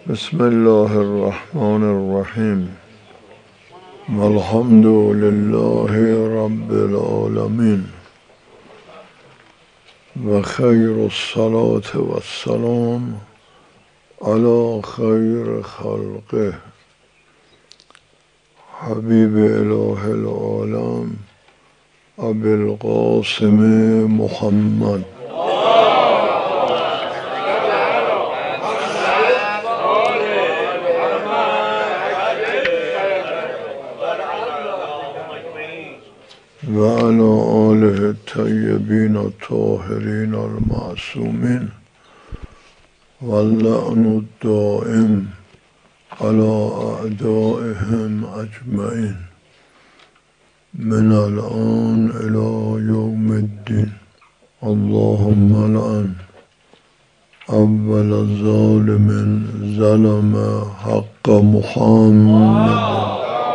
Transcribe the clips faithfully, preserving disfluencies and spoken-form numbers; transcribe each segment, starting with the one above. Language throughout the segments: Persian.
بسم الله الرحمن الرحیم والحمد لله رب العالمین و خیر الصلاة و السلام علی خیر خلقه حبیب اله العالم ابی القاسم محمد و علی آله الطیبین الطاهرین المعصومین واللعن الدائم علی اعدائهم اجمعین من الان الی یوم الدین. اللهم لعن اول ظالم ظلم حق محمد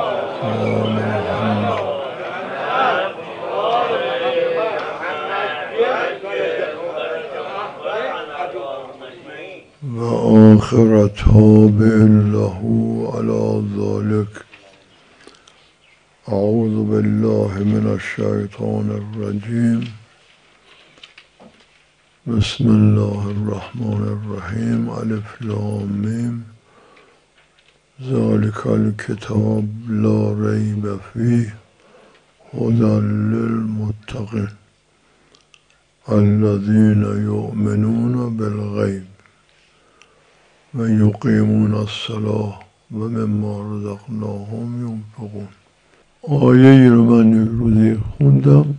و آخر تابع له على ذلك. اعوذ بالله من الشیطان الرجیم. بسم الله الرحمن الرحیم. الف لام میم. ذلك الكتاب لا ریب فیه هدی للمتقین الذین یؤمنون بالغیب و یقیمون الصلاة و مما رزقناهم ینفقون. آیه ای رو من یک روزی خوندم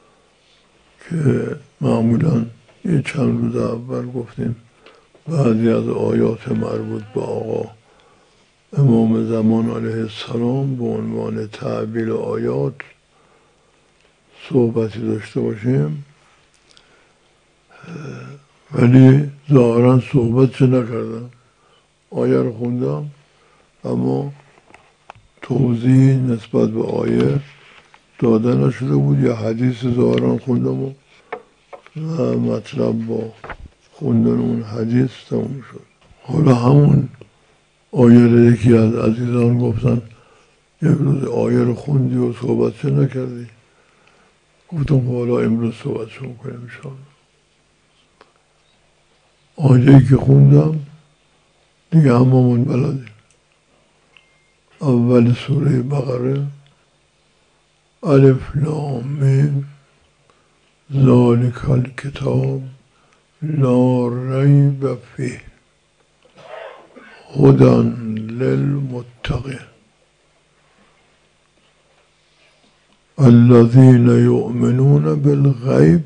که معمولا یه چند روز اول گفتیم بعضی از آیات مربوط به آقا امام زمان علیه السلام به عنوان تعبیر آیات صحبتی داشته باشیم، ولی ظاهرا صحبت چه نکردم. آیه رو خوندم اما توضیح نسبت به آیه داده نشده بود. یا حدیث ظاهرا خوندم و مطلب با خوندن اون حدیث تموم شد. حالا همون آیه رو یکی از عزیزان گفتن یک روز آیه رو خوندی و صحبت چه نکردی. گفتم حالا امروز صحبت شو کنیم انشاءالله. آیه‌ای که خوندم دیگه هممون بلدیم. اول سوره بقره الف لام میم ذالک الکتاب لا ریب فیه هدی للمتقین الذین یؤمنون بالغیب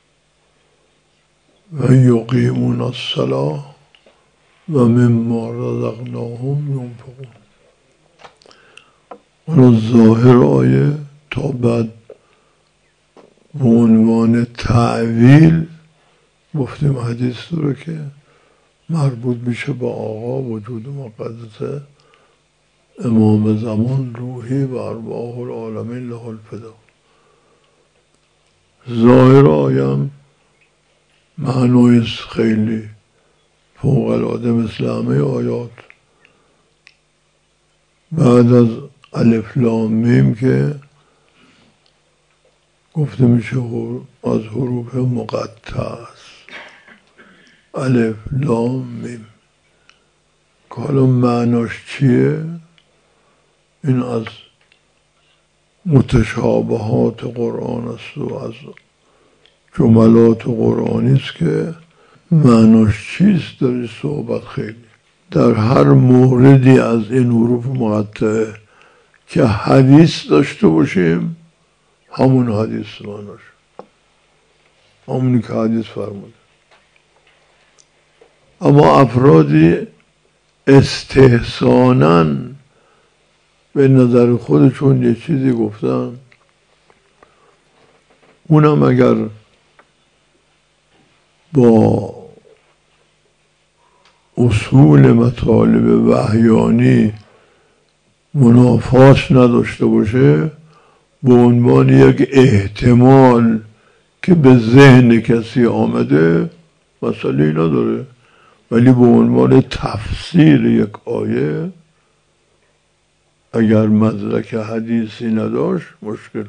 و یقیمون الصلاة و مما رزقناهم ینفقون. اون ظاهر آیه تا بعد به عنوان تعویل گفتیم حدیث رو که مربوط میشه با آقا وجود مقدس امام زمان روحی و ارواح العالمین له الفدا. ظاهر آیم معنای خیلی فوق العاده مثل همه آیات. بعد از الف لام میم که گفته میشه از حروف مقطع است. الف لام میم که حالا معناش چیه؟ این از متشابهات قرآن است و از جملات قرآنی است که معناش چیست داری صحبت خیلی. در هر موردی از این حروف مقطعه که حدیث داشته باشیم همون حدیث معناش همونی که حدیث فرموده. اما افرادی استحساناً به نظر خودشون یه چیزی گفتن، اونم اگر با اصول مطالب وحیانی منافات نداشته باشه، به عنوان یک احتمال که به ذهن کسی آمده مسئله نداره. ولی به عنوان تفسیر یک آیه اگر مدرک حدیثی نداشت مشکل.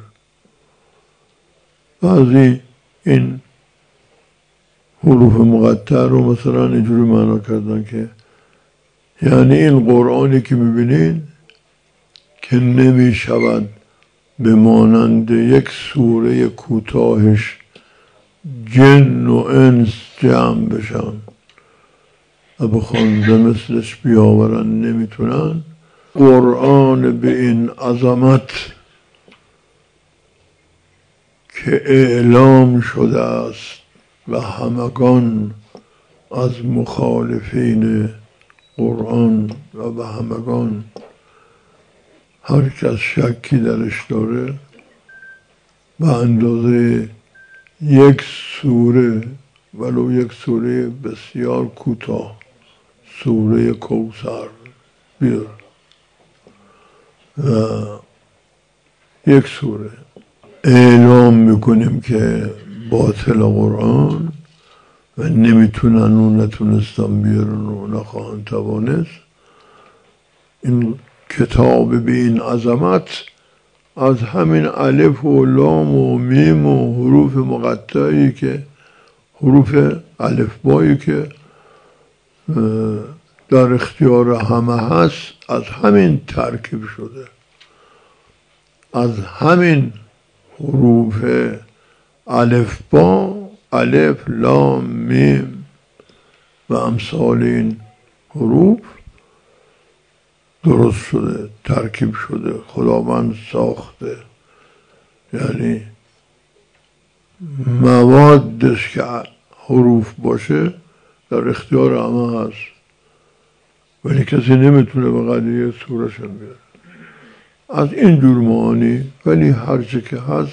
بعضی این حروف مقطع رو مثلا اینجوری معنا کردن که یعنی این قرآنی که میبینید که نمیشود به مانند یک سوره کوتاهش جن و انس جمع بشن و بخوانده مثلش بیاورن نمیتونن. قرآن به این عظمت که اعلام شده است و همگان از مخالفین قرآن و به همگان هر کس شکی درش داره به اندازه یک سوره ولو یک سوره بسیار کوتاه سوره کوثر بیار و یک سوره اعلام میکنیم که باطل قرآن و نمیتونن و نتونستن بیارن و نخواهن توانست. این کتاب به این عظمت از همین الف و لام و میم و حروف مقطعی که حروف الفبایی که در اختیار همه هست از همین ترکیب شده، از همین حروف الفبا، الف لام میم و امثال این حروف درست شده، ترکیب شده، خداوند ساخته. یعنی موادش که حروف باشه در اختیار همه هست ولی کسی نمیتونه به قضیه سورشون بیاره از این جور معانی. ولی هرچه که هست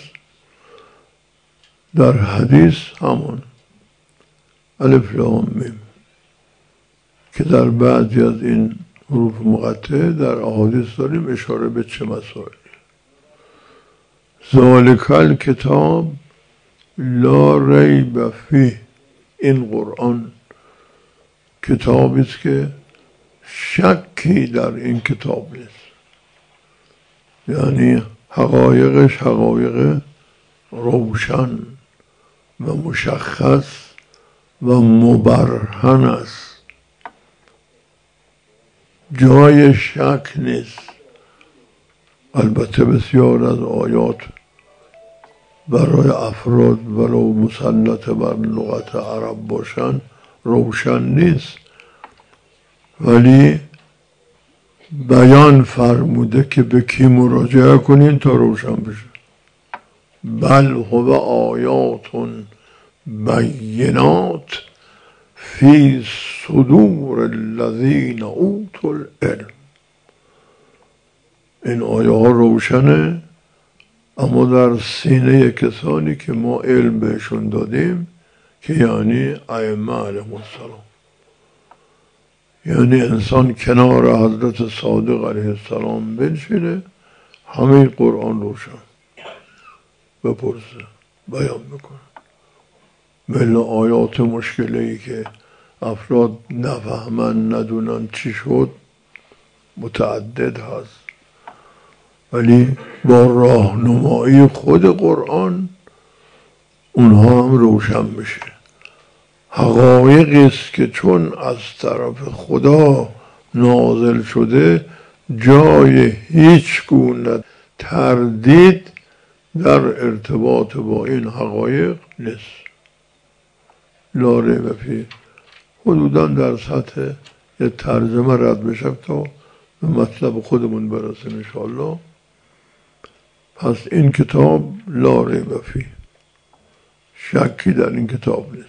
در حدیث همون الف لام میم که در بعضی از این حروف مقطعه در احادیث داریم اشاره به چه مسائلی. ذالک الکتاب لا ریب فیه، این قرآن کتابی است که شکی در این کتاب نیست، یعنی حقایقش حقایق روشن و مشخص و مبرهن است، جای شک نیست. البته بسیار از آیات برای افراد ولو مسلط بر لغت عرب باشن روشن نیست ولی بیان فرموده که به کی مراجعه کنین تا روشن بشه. بل هو آیات بینات فی صدور الذین اوتوا العلم. این آیه ها روشنه اما در سینه کسانی که ما علم بهشون دادیم که یعنی ائمه علیهم السلام. یعنی انسان کنار حضرت صادق علیه السلام بنشینه همه قرآن روشن بپرسه بیان میکنه. بله آیات مشکلی که افراد نفهمن ندونن چی شد متعدد هست ولی با راهنمایی خود قرآن اونها هم روشن بشه. حقایقی است که چون از طرف خدا نازل شده جای هیچ گونه تردید در ارتباط با این حقایق نیست. لا ریب فیه حدوداً در سطح یه ترجمه رد بشه تا به مطلب خودمون برسیم انشاءالله. پس این کتاب لا ریب فیه شکی در این کتاب نیست.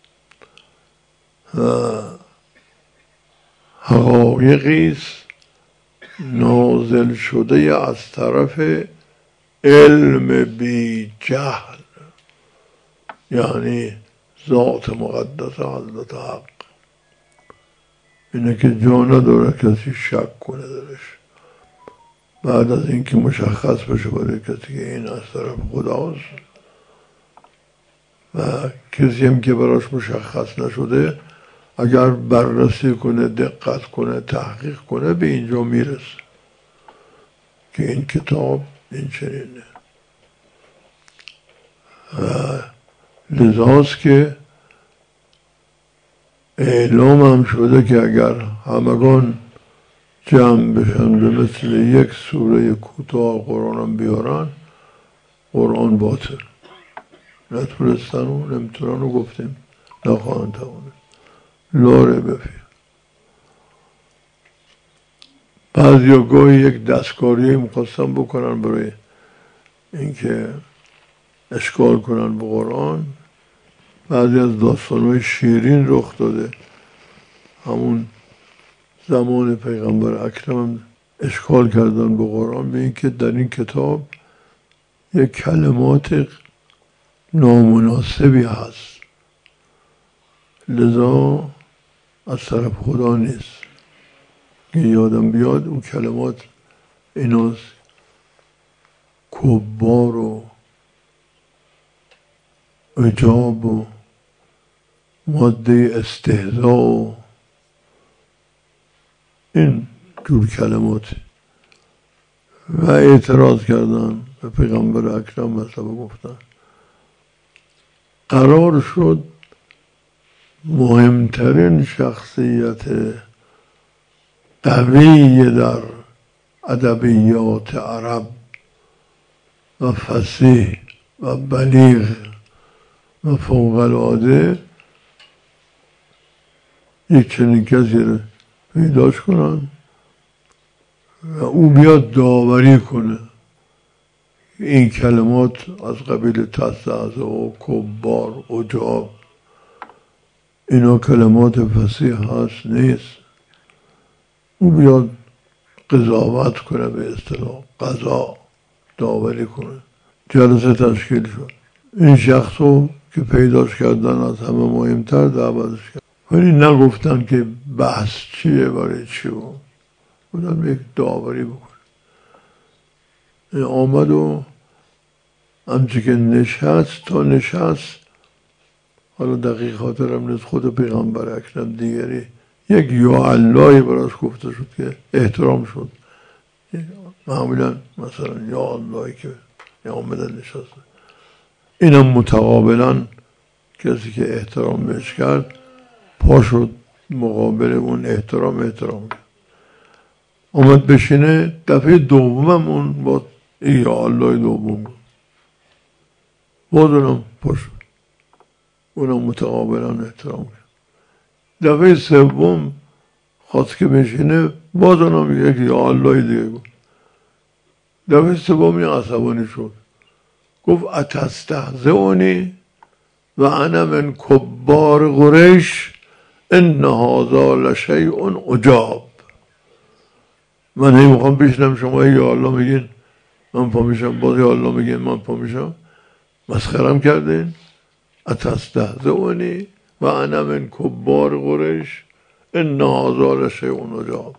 حقایقی است نازل شده از طرف علم بی جهل، یعنی ذات مقدس حضرت حق. اینه که جا نداره کسی شک کنه درش بعد از اینکه مشخص بشه برای کسی که این از طرف خداست و کسی هم که براش مشخص نشده اگر بررسی کنه، دقت کنه، تحقیق کنه، به اینجا میرسه که این کتاب این چنینه. و لذاست که اعلام هم شده که اگر همگان جمع بشن به مثل یک سوره کوتاه قرآن هم بیارن، قرآن باطل. نتونستن و نمیتونن و گفتیم نخواهند توانست. لاره بفید. بعضی ها گاهی یک دستکاری میخواستن بکنن برای اینکه اشکال کنن به قرآن. بعضی از داستانهای شیرین رخ داده همون زمان پیغمبر اکرم اشکال کردن به قرآن به اینکه در این کتاب یک کلمات نامناسبی هست، لذا از طرف خدا نیست. که یادم بیاد اون کلمات ایناست: کبار و عجاب و ماده استهزا و این جور کلمات. و اعتراض کردن به پیغمبر اکرم مثلا گفتن. قرار شد مهمترین شخصیت قوی در ادبیات عرب و فصیح و بلیغ و فوق العاده یک چنین کسی رو پیداش کنن و او بیاد داوری کنه این کلمات از قبیل تستعزا و کبار و عجاب اینا کلمات فصیح هست نیست. او بیاد قضاوت کنه، به اصطلاح قضا داوری کنه. جلسه تشکیل شد. این شخصو که پیداش کردن از همه مهمتر دعوتش کرد، ولی نگفتن که بحث چیه، برای چی بود. بودن یک داوری بکن. این آمد و همچه که نشست تا نشست، حالا دقیق خاطرم نیست، خود پیغمبر اکرم دیگری یک یا اللهی براش گفته شد که احترام شد. معمولا مثلا یا اللهی که آمدن نشسته، اینم متقابلا کسی که احترام بهش کرد پا شد مقابل اون احترام احترام کرد. آمد بشینه، دفعه دومم اون با یا الله دوم گفت، باز اونم پا شد، اونم متقابلا احترام کرد. دفعه سوم خواست که بشینه، باز اونم یک یا الله دیگه گفت. دفعه سومی عصبانی شد، گفت اتستهزئونی و انا من کبار قریش ان هذا لشیء عجاب. من هی میخوام بشنم شما یا الله میگین من پا میشم، باز یا الله میگین من پا میشم. مسخرم کردین. اتستهزئونی و انا من کبار قریش ان هذا لشیء عجاب.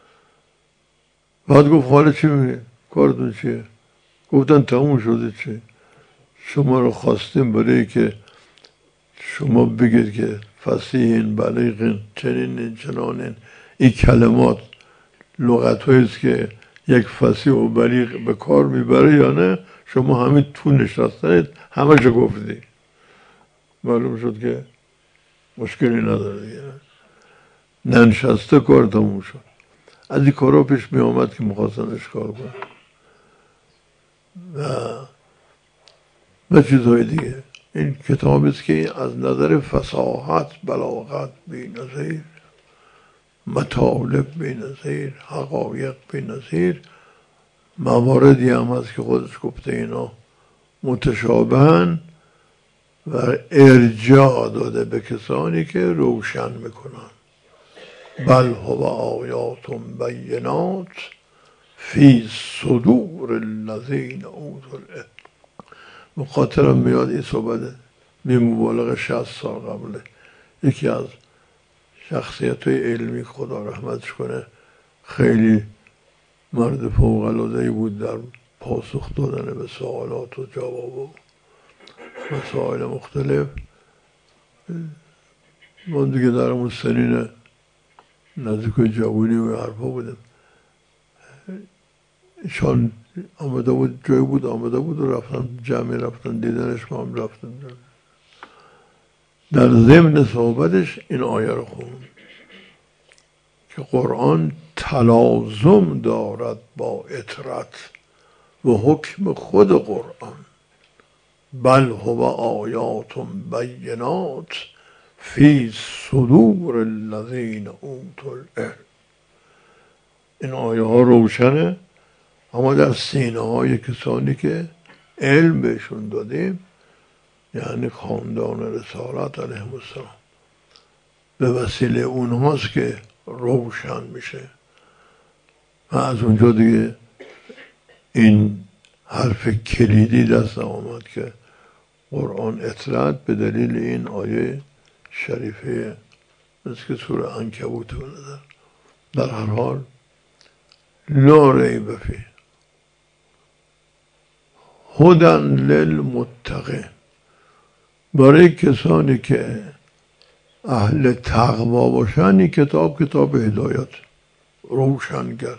بعد گفت حالا چی میگه؟ کارتون چیه؟ گفتن تموم شده. چی؟ شما رو خواستیم برای که شما بگید که فصیحین، بلیغین، چنین چنانین. این کلمات لغت هاییست که یک فصیح و بلیغ به کار میبره یا نه. شما همین تو نشستنید همه شو گفتی. معلوم شد که مشکلی نداره دیگه. ننشسته کار تموم شد. از این کارا پیش می آمد که میخواستن اشکال کنن و و چیزهای دیگه. این کتابی است که از نظر فصاحت، بلاغت بی‌نظیر، مطالب بی‌نظیر، حقایق بی‌نظیر، مواردی هم هست که خودش گفته اینا متشابهن و ارجاع داده به کسانی که روشن میکنن. بل هو آیات بینات فی صدور الذین اوتوا العلم. مخاطرم میاد این صحبت بی مبالغه شصت سال قبله. یکی از شخصیت های علمی، خدا رحمتش کنه، خیلی مرد فوق العاده بود در پاسخ دادن به سوالات و جواب و مسائل مختلف. ما دیگه در اون سنین نزدیک جوانی و حرفا بودیم. ایشان آمده بود، جایی بود آمده بود و رفتن جمعی رفتن دیدنش، ما هم رفتن. در ضمن صحبتش این آیه رو خوند که قرآن تلازم دارد با اطرت و حکم خود قرآن، بل هو آیات بینات فی صدور الذین اوتوا العلم. این آیه ها روشنه، اما در سینه های کسانی که علم بهشون دادیم، یعنی خاندان رسالت علیهم السلام، به وسیله اونهاست که روشن میشه. و از اونجا دیگه این حرف کلیدی دست آمد که قرآن اطرت به دلیل این آیه شریفه، مثل که سوره عنکبوت به نظر. در هر حال لا ریب فیه هدی للمتقین، برای کسانی که اهل تقوا باشن این کتاب کتاب هدایت روشنگر.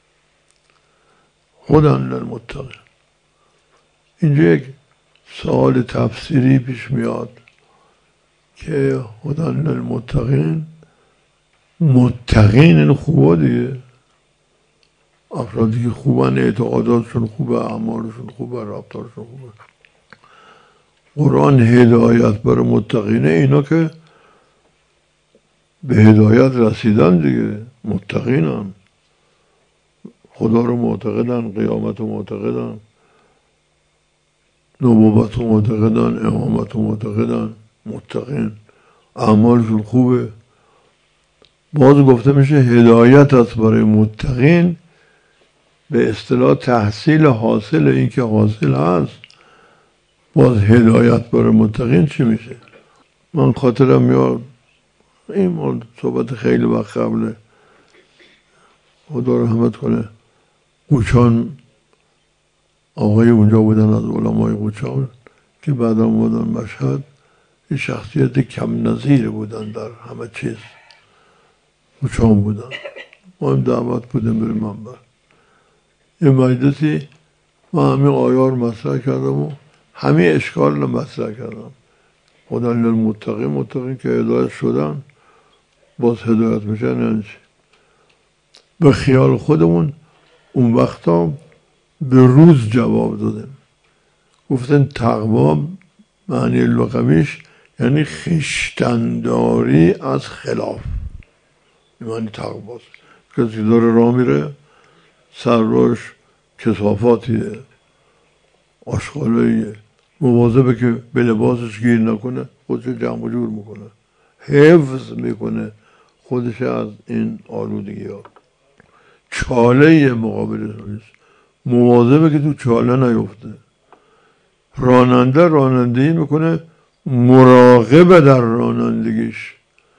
هدی للمتقین. اینجا یک سوال تفسیری پیش میاد که هدی للمتقین، متقین این خوبا دیگه، افرادی که خوبن، اعتقاداتشون خوبه، اعمالشون خوبه، رفتارشون خوبه. قرآن هدایت برای متقینه، اینا که به هدایت رسیدن دیگه، متقینن، خدا رو معتقدن، قیامت رو معتقدن، نبوت رو معتقدن، امامت رو معتقدن، متقین، اعمالشون خوبه. باز گفته میشه هدایت است برای متقین، به اصطلاح تحصیل حاصل این که حاصل هست. باز هدایت برای متقین چی میشه؟ من خاطرم میاد این مال صحبت خیلی وقت قبله، خدا رحمت کنه، قوچان آقای اونجا بودن از علمای قوچان که بعد آمدن مشهد، این شخصیت کم نظیر بودن در همه چیز، قوچان بودن. ما هم دعوت بودیم بریم منبر، یه مجلسی من همین آیار مطرح کردم و همین اشکال رو مطرح کردم. هدی للمتقین، متقین که هدایت شدن باز هدایت میشن. یعنی به خیال خودمون اون وقتا به روز جواب دادیم، گفتن تقوا معنی لغویش یعنی خویشتن‌داری از خلاف، معنی تقواست. کسی داره راه میره، سر روش کثافاتیه، آشغالاییه، مواظبه که به لباسش گیر نکنه، خودش جمع جور میکنه، حفظ میکنه خودش از این آلودگی ها. چاله مقابل رویست، مواظبه که تو چاله نیفته. راننده رانندگی میکنه، مراقبه در رانندگیش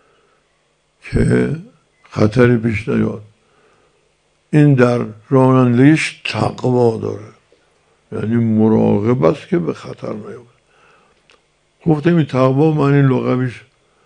که خطری پیش نیاد. این در رانندگیش تقوا داره، یعنی مراقب است که به خطر نیفته. گفتم این تقوا معنی لغویش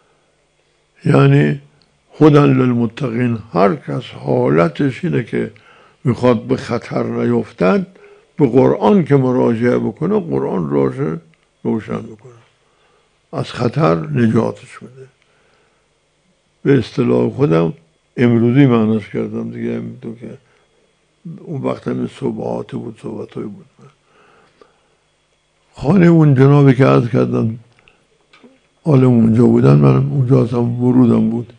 یعنی هدی للمتقین، هر کس حالتش اینه که میخواد به خطر نیفتد، به قرآن که مراجعه بکنه، قرآن راشه روشن بکنه، از خطر نجاتش بده. به اصطلاح خودم امروزی معنیش کردم دیگه، همینطور که اون وقت همین صبحات بود، صحبت های بود. خانه اون جنابی که عرض کردم حالم اونجا بودن، من اونجا اصلا ورودم بود،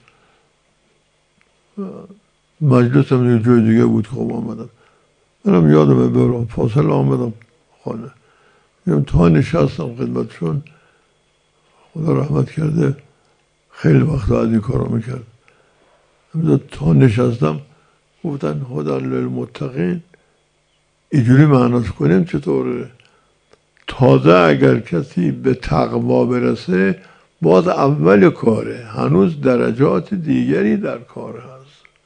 مجلسم یه جای دیگه بود که خب آمدم. منم یادمه برام فاصله آمدم خانه، میگم تا نشستم خدمتشون، خدا رحمت کرده خیلی وقت از این کارا میکرد، تا نشستم گفتن هدی للمتقین، اینجوری معناش کنیم چطوره؟ تازه اگر کسی به تقوا برسه باز اول کاره، هنوز درجات دیگری در کار هست.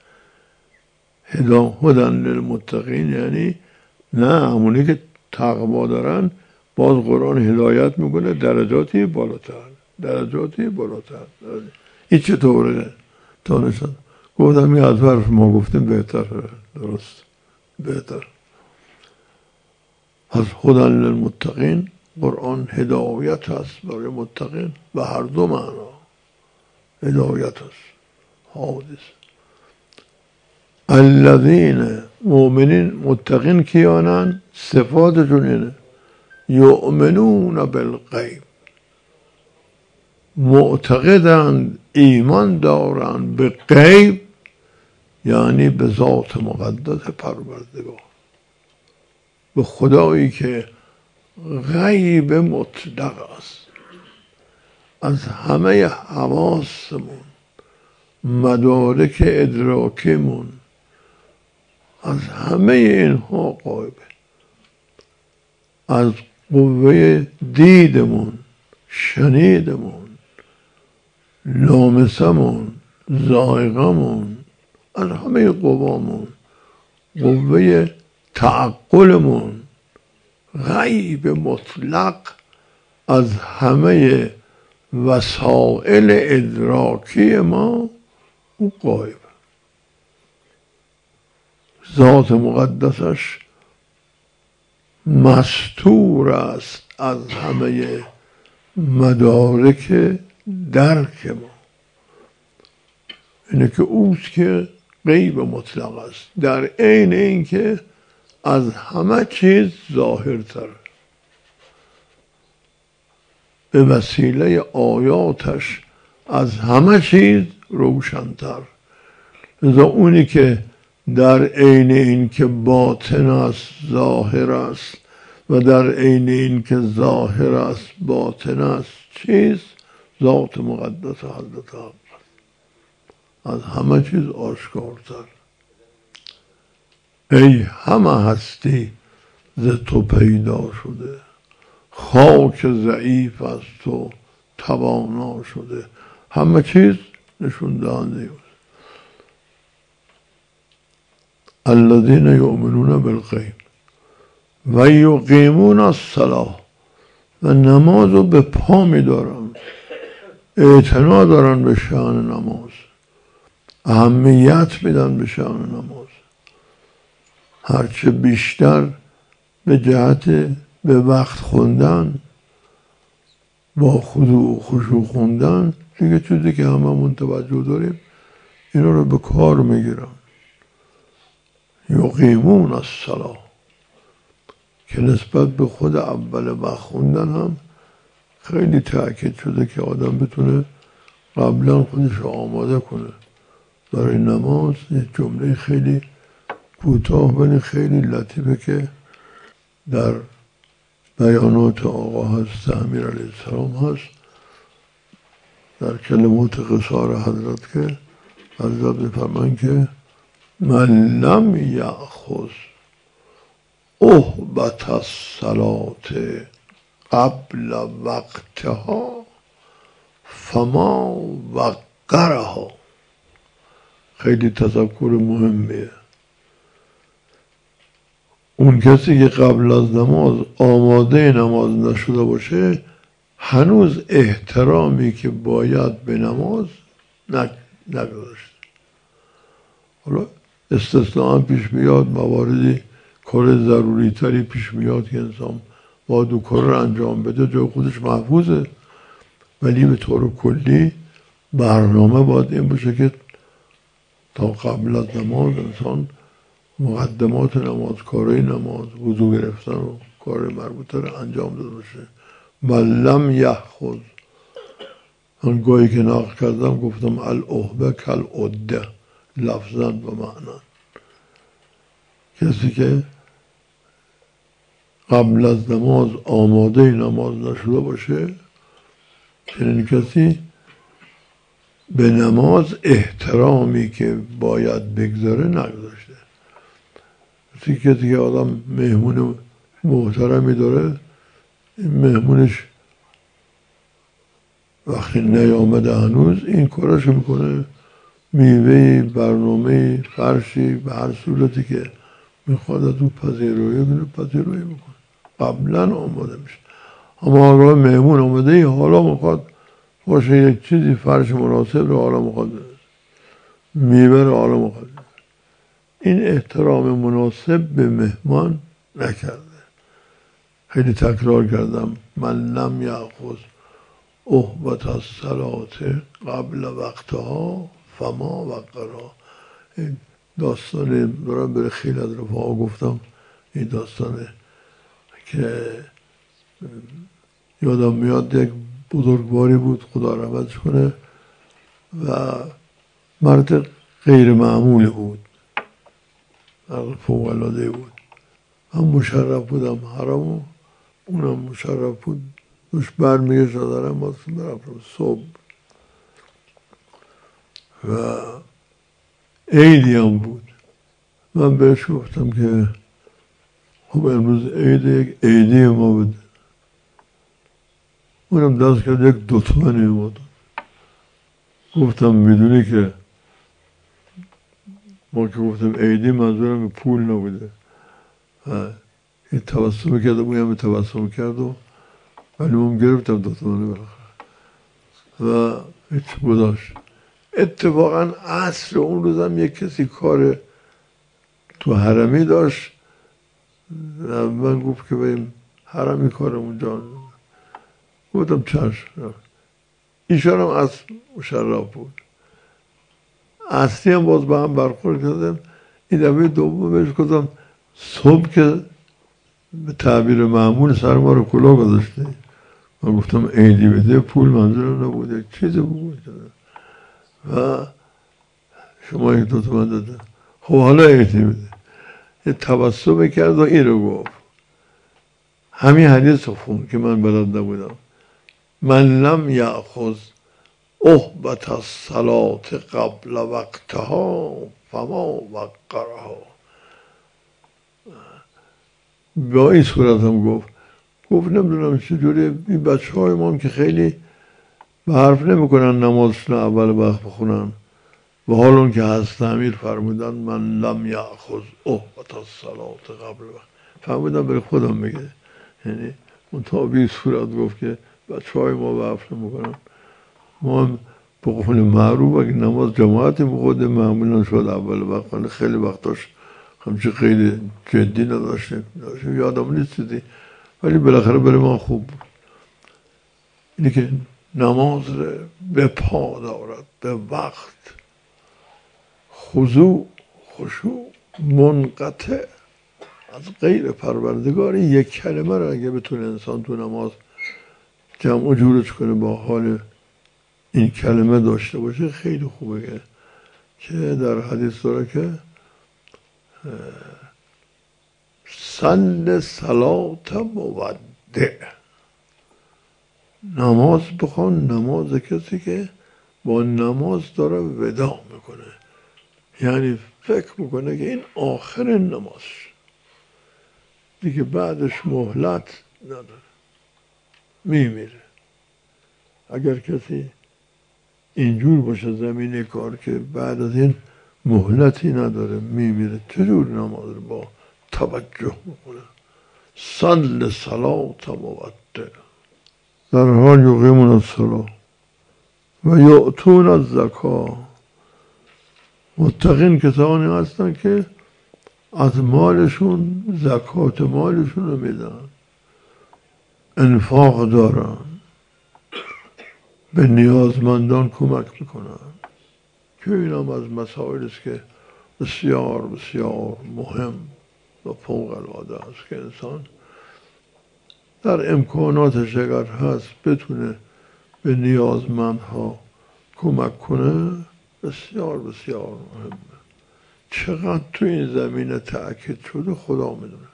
هدی للمتقین یعنی نه همونی که تقوا دارن، باز قرآن هدایت میکنه درجاتی بالاتر، درجاتی بالاتر. این چطوره؟ تا نشد گفتم این از حرف ما گفتیم بهتره، درست بهتر. از هدی للمتقین، قرآن هدایت هست برای متقین و هر دو معنا هدایت هست. حادث الذین مؤمنین متقین کیانن؟ صفاتشون اینه یؤمنون بالغیب، معتقدند ایمان دارند به غیب، یعنی به ذات مقدس پروردگار، به خدایی که غیب مطلق است، از همه حواسمون، مدارک ادراکمون، از همه اینها غایبه، از قوه دیدمون، شنیدمون، لامسمون، ذائقمون، از همه قوامون، قوه تعقلمون، غیب مطلق از همه وسائل ادراکی ما او غایب. ذات مقدسش مستور است از همه مدارک درک ما. اینه که اوست که غیب مطلق است، در عین این که از همه چیز ظاهرتر، به وسیله آیاتش از همه چیز روشنتر. لذا اونی که در عین این که باطن است ظاهر است و در عین این که ظاهر است باطن است چیز، ذات مقدس حضرت حق از همه چیز آشکارتر. ای همه هستی ز تو پیدا شده، خاک ضعیف از تو توانا شده. همه چیز نشون دهنده است. الذین یؤمنون بالغیب و یقیمون الصلاة، و نماز رو به پا میدارن، اعتنا دارن به شأن نماز، اهمیت میدن به شأن نماز. هرچه بیشتر به جهت به وقت خوندن، با خضوع و خشوع خوندن، دیگه چیزی که هممون توجه داریم اینا رو به کار میگیرن. یقیمون الصلاة که نسبت به خود اول وقت خوندن هم خیلی تأکید شده که آدم بتونه قبلا خودش رو آماده کنه برای نماز. یه جمله خیلی کوتاه ولی خیلی لطیفه که در بیانات آقا حضرت امیر علیه السلام هست، در کلمات قصار حضرت، که حضرت می‌فرمایند که من لم یأخذ اهبت الصلاة قبل وقتها فما وقرها. خیلی تذکر مهمیه. اون کسی که قبل از نماز آماده نماز نشده باشه هنوز احترامی که باید به نماز نگذاشته. حالا استثناء پیش میاد، مواردی کار ضروری تری پیش میاد که انسان باید اون کار رو انجام بده، جای خودش محفوظه، ولی به طور کلی برنامه باید این باشه که تا قبل از نماز انسان مقدمات نماز، کارهای نماز، وضو گرفتن و کار مربوطه رو انجام داده باشه. من لم یأخذ، من گاهی که نقل کردم گفتم الاهبه کالعده لفظاً و معنی. کسی که قبل از نماز آماده نماز نشده باشه، چنین کسی به نماز احترامی که باید بگذاره نگذاشته. کسی کسی که آدم مهمون محترمی داره، این مهمونش وقتی نیامده هنوز این کاراشو میکنه، میوه، برنامه، فرشی، به هر صورتی که میخواد از اون پذیرایی کنه پذیرایی میکنه، قبلا آماده میشه. اما حالا مهمون آمده ای حالا میخواد باشه یک چیزی فرش مناسب رو حالا مقدس، میوه رو حالا مقدس. این احترام مناسب به مهمان نکرده. خیلی تکرار کردم من لم یأخذ اهبت الصلاة قبل وقتها فما وقرها. این داستان دارم بره خیلی از رفاقا گفتم، این داستانه که یادم میاد یک بزرگواری بود خدا رحمتش کنه و مرد غیر معمولی بود، مرد فوق العاده بود. من مشرف بودم حرامو، اونم مشرف بود، دوش برمیگشت دارم باز برفتم صبح و عیدی هم بود. من بهش گفتم که خب امروز عید یک عیدی ما بود. اونم دست کرد یک دو تومنی ما داد. گفتم میدونی که ما که گفتم عیدی منظورم پول نبوده. این تبسم کرد و اونم تبسم کرد و ولی من گرفتم دو تومنی بالاخره و هیچ گذاشت. اتفاقا عصر اون روزم یک کسی کار تو حرمی داشت و من گفت که بریم حرمی کار اونجا. گفتم چشم. ایشان هم از مشرف بود. اصلی هم باز با هم برخورد کردم. این دفعه دوم بهش گفتم صبح که به تعبیر معمول سر ما رو کلاه گذاشته. من گفتم عیدی بده پول منظورم نبوده، چیزی بود و شما یک دو تومن داده. خب حالا عیدی بده. یه تبسم کرد و این رو گفت. همین حدیث رو خون که من بلد نبودم. من لم یأخذ اهبت الصلاة قبل وقتها فما وقرها. با این صورت هم گفت گفت نمیدونم چجوری این بچه های ما هم که خیلی به حرف نمی کنن نمازشون اول وقت بخونن و حال اون که هست امیر فرمودن من لم یأخذ اهبت الصلاة قبل وقت. فرمودن برای خودم بگه، یعنی اون تا به این صورت گفت که بچه های ما به حرف نمی کنن. ما هم به قول معروف اگه نماز جماعتی بخود معمولا شد اول وقت، خیلی وقت داشت همچه خیلی جدی نداشتیم یادم نیستیدی ولی بالاخره برای ما خوب بود. اینه که نماز رو به پا دارد به وقت، خضوع خشوع منقطع از غیر پروردگار. یک کلمه رو اگه بتونه انسان تو نماز جمع و جورش کنه با حال این کلمه داشته باشه خیلی خوبه. که در حدیث داره که صل صلات مودع، نماز بخوان نماز کسی که با نماز داره ودا میکنه، یعنی فکر میکنه که این آخر نماز دیگه بعدش مهلت نداره میمیره. اگر کسی اینجور باشه زمینه کار که بعد از این مهلتی نداره میمیره، چجور نماز رو با توجه میکنه؟ صل صلات مودع در حال یقیمون الصلاة و یؤتون الزکاة. متقین کسانی هستن که از مالشون زکات مالشون رو میدن، انفاق دارن، به نیازمندان کمک میکنن که این هم از مسائل است که بسیار بسیار مهم و فوق العاده است که انسان در امکاناتش اگر هست بتونه به نیازمندها کمک کنه. بسیار بسیار مهمه. چقدر تو این زمینه تأکید شده خدا میدونه.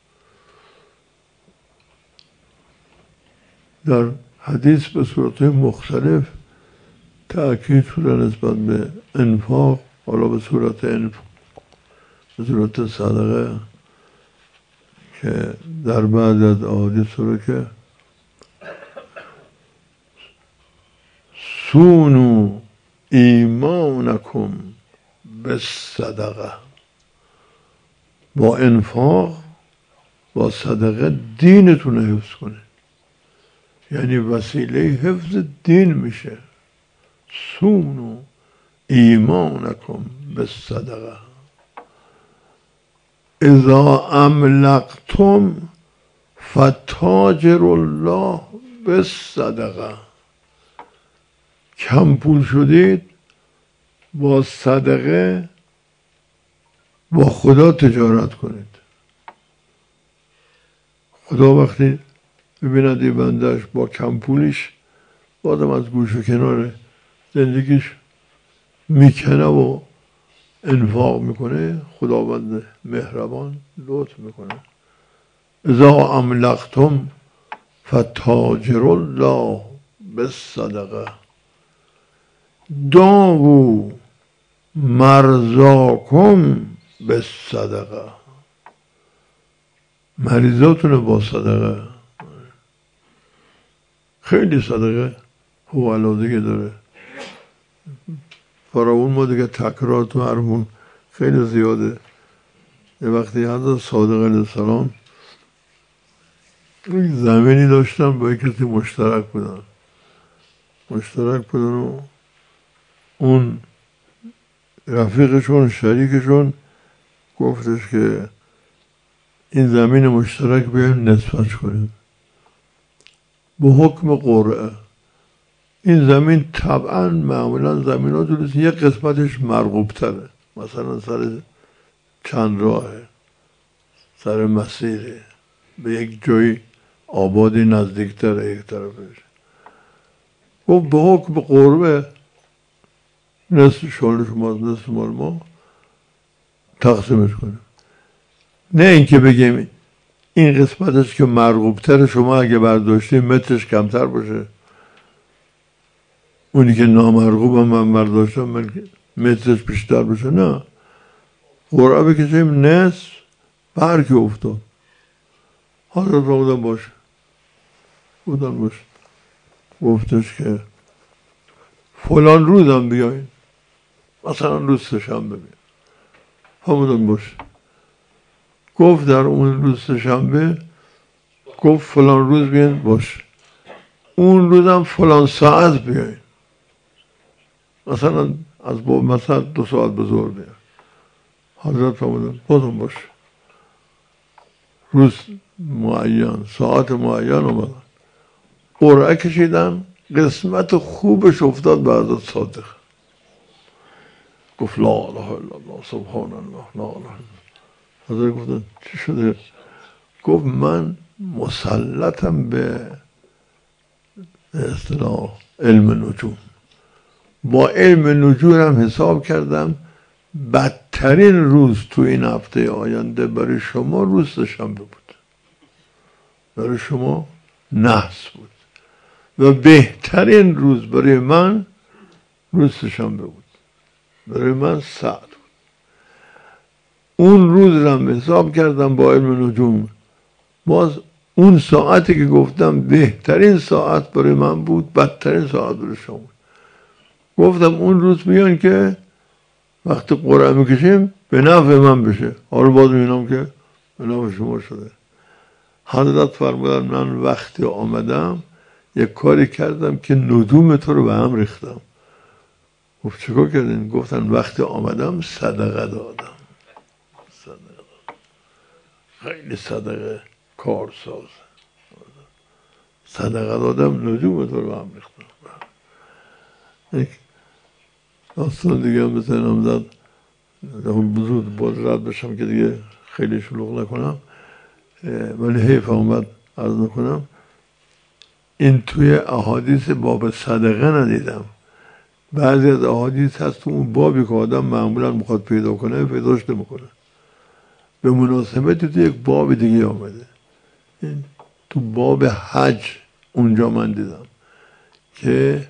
در حدیث به صورت مختلف تأکید شده نسبت به انفاق، حالا به صورت انفاق به صورت صدقه که در بعد از احادیث رو که سونو ایمانکم به صدقه، با انفاق با صدقه دینتون رو حفظ کنه. یعنی وسیله حفظ دین میشه. سونو ایمانکم بالصدقه اذا املقتم فتاجر الله بالصدقه. کم پول شدید با صدقه با خدا تجارت کنید. خدا وقتی ببیند یه بندهش با کم پولیش بادم از گوش و کنار زندگیش میکنه و انفاق میکنه، خداوند مهربان لطف میکنه. اذا املقتم فتاجر الله بالصدقه داووا مرضاکم بالصدقه. مریضاتون با صدقه. خیلی صدقه حوالادگی داره. فراون ما دیگه تکرار تو حرفون خیلی زیاده. یه وقتی حضرت صادق علیه السلام یک زمینی داشتن با یک کسی مشترک بودن مشترک بودن و اون رفیقشون شریکشون گفتش که این زمین مشترک بیایم نصفش کنیم به حکم قرعه. این زمین طبعا معمولا زمین ها جلوس یک قسمتش مرغوب تره، مثلا سر چند راهه، سر مسیره، به یک جایی آبادی نزدیک تره یک طرفش. گفت به حکم قرعه نصف شال شما نصف مال ما تقسیمش کنیم. نه اینکه بگیم این قسمتش که مرغوب تره شما اگه برداشتیم مترش کمتر باشه، اونی که نامرغوب هم من برداشتم من مترش بیشتر باشه. نه، قرعه بکشیم نصف بر که افتاد. حالا بودم باشه بودم باشه گفتش که فلان روزم بیاین، مثلا روز سه‌شنبه بیاین. همودم باشه. گفت در اون روز سه‌شنبه گفت فلان روز بیاین باشه. اون روزم فلان ساعت بیاین، مثلا از با مثلا دو ساعت به ظهر بیاین. حضرت فرمودن بازم باشه. روز معین ساعت معین اومدن قرعه کشیدن، قسمت خوبش افتاد به حضرت صادق. گفت لا اله الا الله سبحان الله لا اله الا الله. حضرت گفتن چی شده؟ گفت من مسلطم به اصطلاح علم نجوم، با علم نجوم هم حساب کردم بدترین روز تو این هفته آینده برای شما روز سه‌شنبه بود، برای شما نحس بود و بهترین روز برای من روز سه‌شنبه بود، برای من سعد بود. اون روز رو هم حساب کردم با علم نجوم، باز اون ساعتی که گفتم بهترین ساعت برای من بود بدترین ساعت برای شما بود. گفتم اون روز میان که وقتی قرعه میکشیم به نفع من بشه. حالا باز میبینم که به نفع شما شده. حضرت فرمودن من وقتی آمدم یک کاری کردم که نجوم تو رو به هم ریختم. گفت چیکار کردین؟ گفتن وقتی آمدم صدقه دادم. صدقه دادم. خیلی صدقه کارساز. صدقه دادم نجوم تو رو به هم ریختم. یک داستان دیگه هم بزنم زد بزرگ باز رد بشم که دیگه خیلی شلوغ نکنم، ولی حیف آمد عرض نکنم. این توی احادیث باب صدقه ندیدم. بعضی از احادیث هست تو اون بابی که آدم معمولا میخواد پیدا کنه پیداش نمیکنه. به مناسبتی تو یک باب دیگه آمده. این تو باب حج اونجا من دیدم که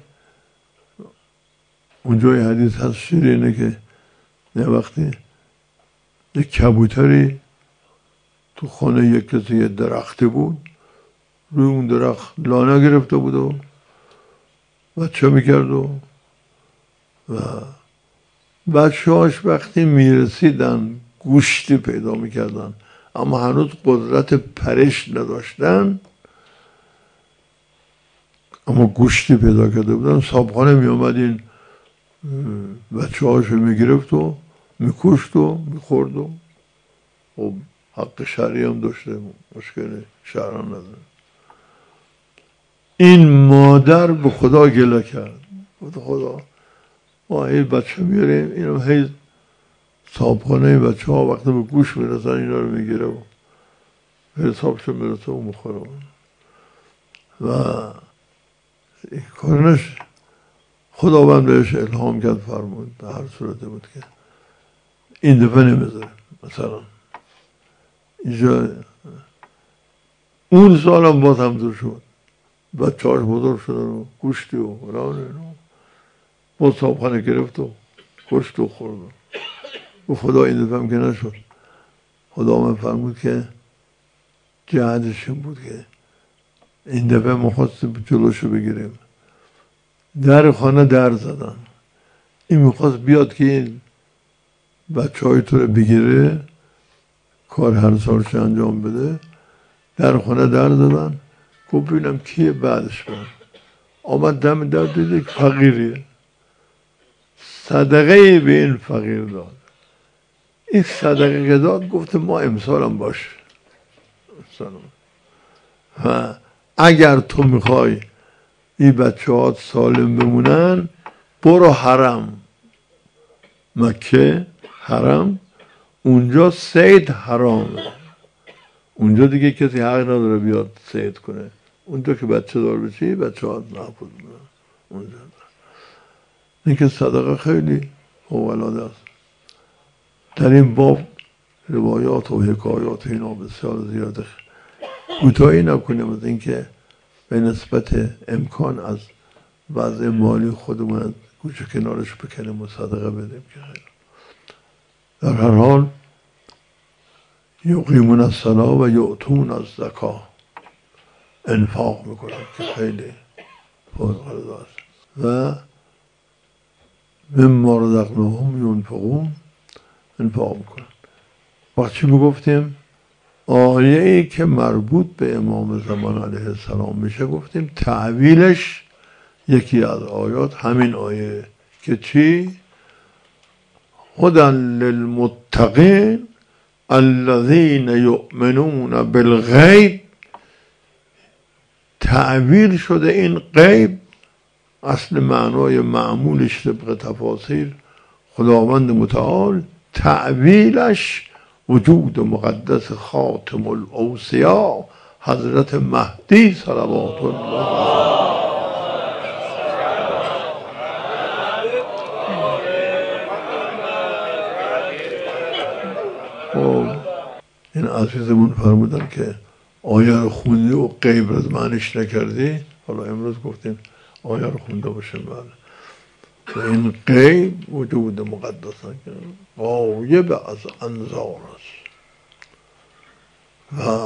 اونجا یه حدیث هست شیرینه که یه وقتی یک کبوتری تو خانه یک کسی یه درختی بود، روی اون درخت لانه گرفته بود و بچه میکرد و و بچه هاش وقتی میرسیدن گوشتی پیدا میکردن اما هنوز قدرت پرش نداشتن، اما گوشتی پیدا کرده بودن. صاحبخانه می آمد این بچه هاشو می گرفت و می کشت و می خورد و خب حق شرعی هم داشته، مشکل شرعان نداره. این مادر به خدا گله کرد، گفت خدا ما هی بچه میاریم اینو هی صاحبخانه بچه ها وقتی به گوش میرسن اینا رو میگیره و حسابشو میرسه و مخوره و این کارنش خداوند بهش الهام کرد، فرمود به هر صورته بود که این دفعه نمیذاره. مثلا اینجا اون سال هم باز همزور شد، بچه هاش بزرگ شدن و گوشتی و رانه باز صاحبخانه گرفت و کشت و خورد و خدا این دفعه هم که نشد. خدا من فرمود که جهدش این بود که این دفعه ما خواستیم جلوشو بگیریم. در خانه در زدن، این میخواست بیاد که این بچه های تو رو بگیره، کار هر سالش انجام بده. در خانه در زدن، گفت ببینم کیه بعدش برم. آمد دم در دید که فقیریه، صدقه به این فقیر داد. این صدقه که داد گفت ما امسال هم باش و اگر تو میخوای این بچه ها سالم بمونن برو حرم، مکه حرم، اونجا صید حرامه، اونجا دیگه کسی حق نداره بیاد صید کنه، اونجا که بچه دار بشی بچه ها محفوظ میکنن اونجا. این که صدقه خیلی فوق‌العاده است. در این باب روایات و حکایات اینا بسیار زیاده، کوتاهی نکنیم از اینکه به نسبت امکان از وضع مالی خودمون از گوشه کنارش بکنیم و صدقه بدیم که خیلی. در هر حال یقیمون الصلاة و یؤتون الزکاة، انفاق میکنن که خیلی فوق‌العاده است. و مما رزقناهم ینفقون، انفاق میکنن. وقتی چی میگفتیم؟ آیه ای که مربوط به امام زمان علیه السلام میشه گفتیم تعویلش یکی از آیات همین آیه که چی؟ هدی للمتقین الذین یؤمنون بالغیب. تعویل شده این غیب، اصل معنای معمولش طبق تفاسیر خداوند متعال تعویلش وجود مقدس خاتم الاوصیا حضرت مهدی صلوات الله. این عزیزمون فرمودن که آیه رو خوندی و غیب رو معنیش نکردی. حالا امروز گفتیم آیه رو خونده باشیم. بعد و این غیب وجود مقدس غایب از انظار است و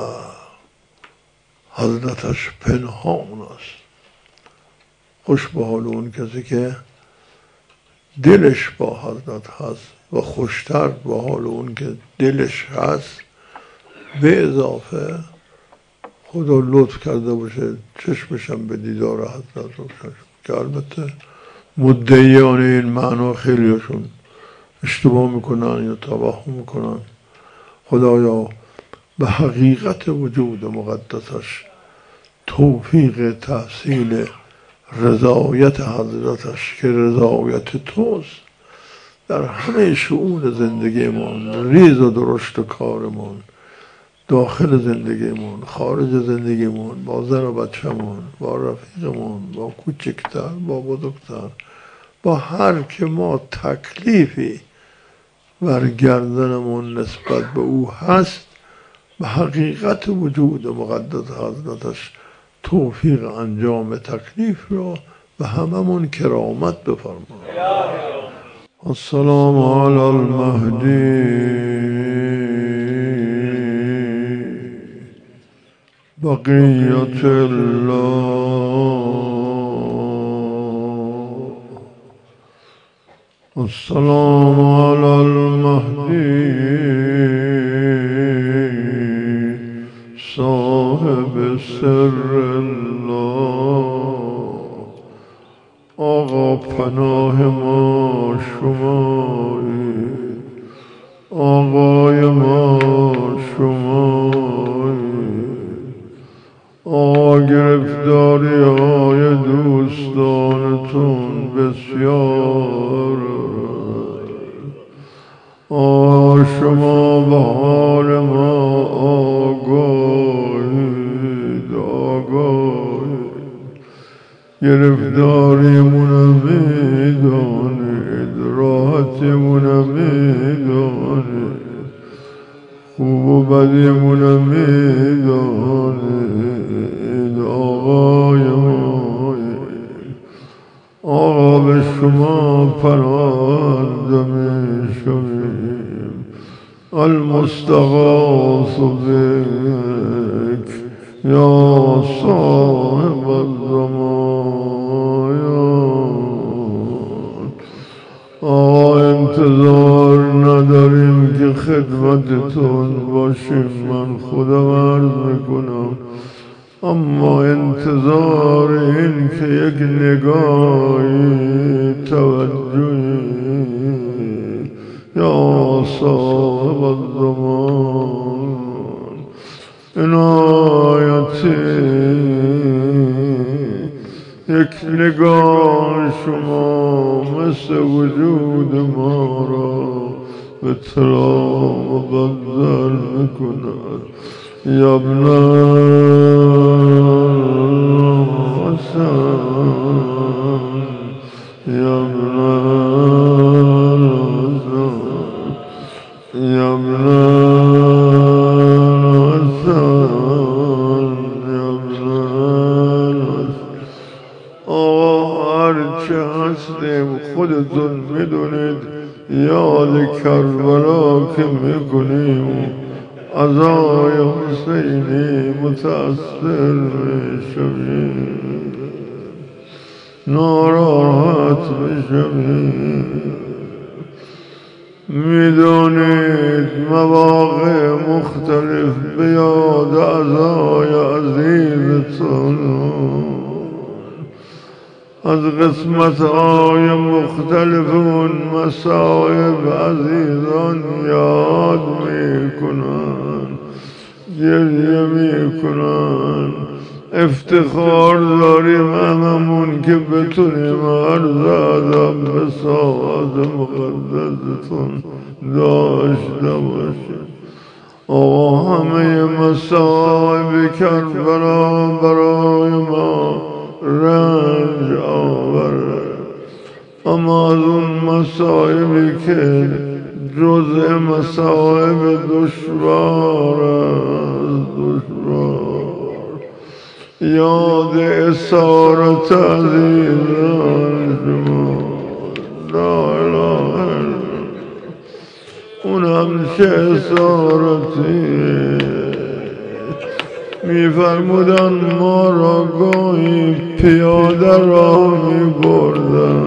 حضرتش پنهان است. خوش به حال اون کسی که دلش با حضرت هست و خوشتر به حال اون که دلش هست، به اضافه خدا لطف کرده باشه چشمشم به دیدار حضرت روشن، که البته مدعیان این معنا خیلیشون اشتباه میکنن یا توهم میکنن. خدایا به حقیقت وجود مقدسش توفیق تحصیل رضایت حضرتش که رضایت توست در همه شؤون زندگیمون، ریز و درشت کارمون، داخل زندگیمون، خارج زندگیمون، با زن و بچه‌مون، با رفیقمون، با کوچکتر، با بزرگتر، با هر که ما تکلیفی بر گردنمون نسبت به او هست، به حقیقت وجود مقدس حضرتش توفیق انجام تکلیف را به هممون کرامت بفرما. السلام علی المهدی بقیت الله. السلام علی المهدی صاحب سر الله. شما به حال ما آگاهید آگاهید گرفتاریمونم میدانید راحتیمونم میدانید خوب و بدیمونم میدانید آقای ما آقا به شما پناهنده میشویم المستغاث بک یا صاحب الزمان آقا انتظار نداریم که خدمتتون باشیم من خودم عرض میکنم اما انتظار این که یک نگاهی توجهی یا صاحب الزمان عنایتی یک نگاه شما مثل وجود ما را به طلا مبدل میکند یا ابن حسن یا ابن حسن یا ابن حسن یا ابن حسن آقا هرچه هستیم خودتون میدونید یاد کربلا که میکنیم عزای حسینی متأثر میشویم ناراحت میشویم میدونید مواقع مختلف به یاد عزای عزیزتون از قسمت های مختلف اون مصائب عزیزان یاد میکنن گریه میکنن افتخار داریم هممون که بتونیم عرض ادب به ساعت مقدستون داشته باشیم آقا همه مصائب کربلا برای ما رنج آورد اما از اون مصائبی که جزء مصائب دشوار است دشوار یاد اسارت عزیزان شما لا اله الا اون همچه اسارتیه میفرمودن ما را گاهی پیاده راه میبردن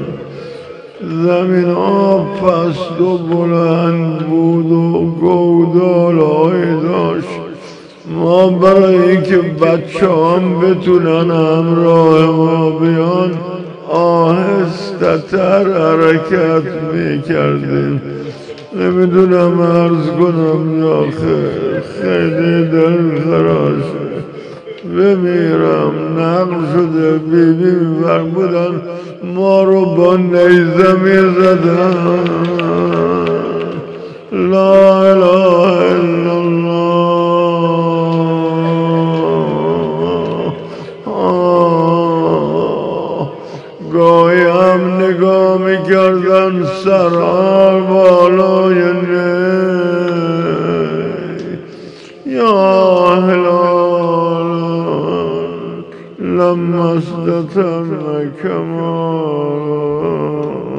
زمین آب پست و بلند بود و گودالایی داشت ما برای اینکه بچه هم بتونن همراه ما بیان آهسته تر حرکت میکردیم نمیدونم عرض کنم یا خیر خیلی دل خراشه بمیرم نقل شده بی بی فرمودن ما رو با نیزه میزدن لا اله الا الله گاهی هم نگاه میکردن سرها بالای نی یا هلال لما استتم کمال